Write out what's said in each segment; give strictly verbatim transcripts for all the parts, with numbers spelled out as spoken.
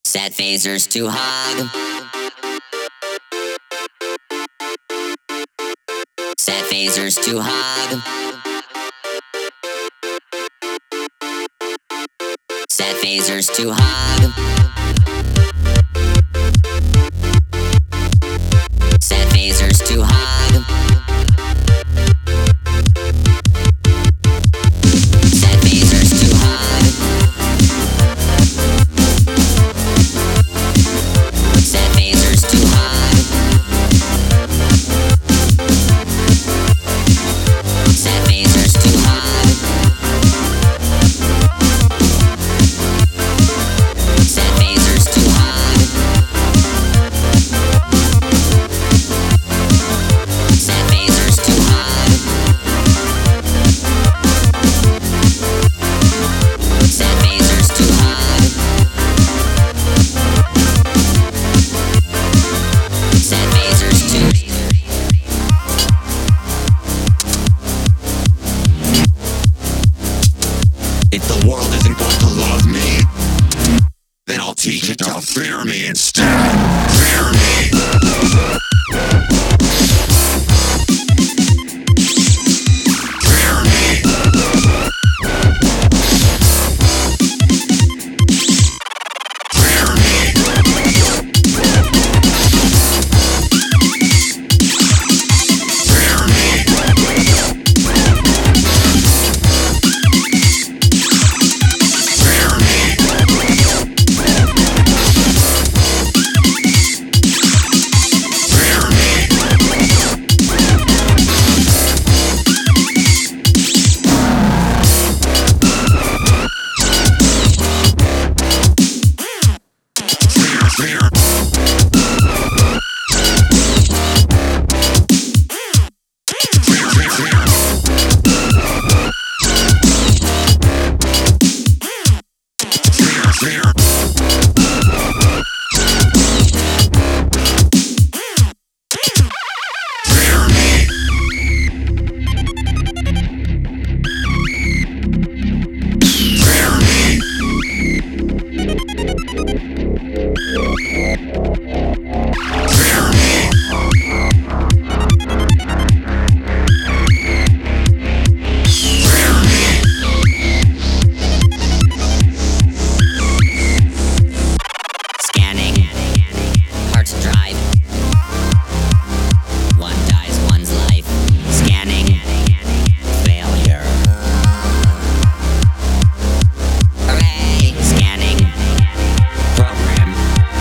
Set phasers to hug. Set phasers to hug. Set phasers to hug. Set phasers to hug. Set phasers to hug. Set phasers to hug. Set phasers to hug. Set phasers to hug. Set phasers to hug. Set phasers to hug. Set phasers to If the world isn't going to love me, then I'll teach it to fear me instead. Fear me. Fear me. Fear me. Fear me. Fear me. Fear me. Fear, fear. Fear, fear, fear. Fear, fear. Fear me. Fear me. Fear me. Fear me. scanning. Hard to drive. One dies, one's life. Scanning. Failure. Hooray! Scanning. Program.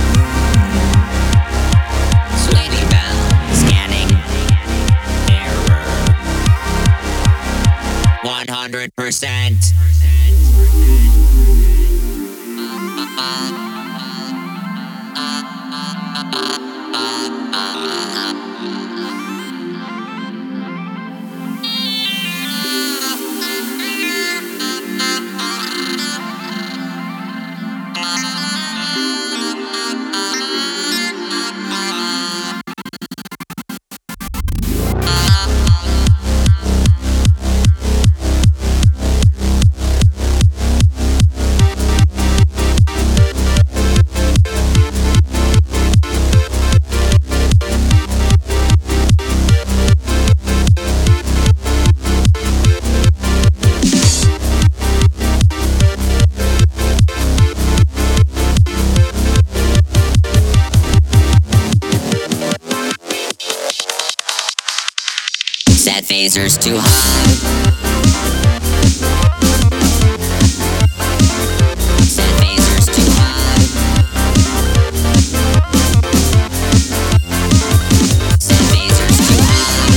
Sweetie Belle. Scanning. Error. One hundred percent. Set phasers to hug. Set phasers to hug. Set phasers to hug.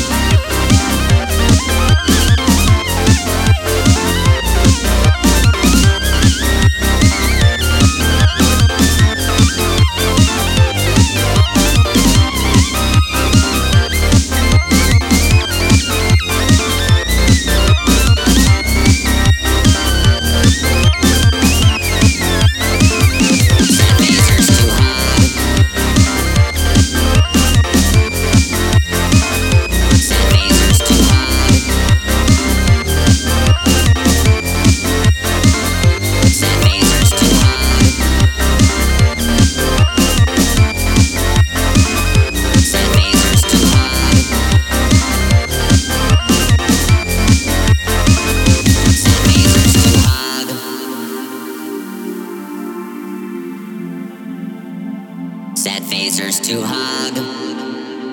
Set phasers to hug.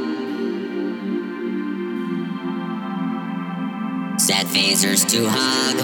Set phasers to hug.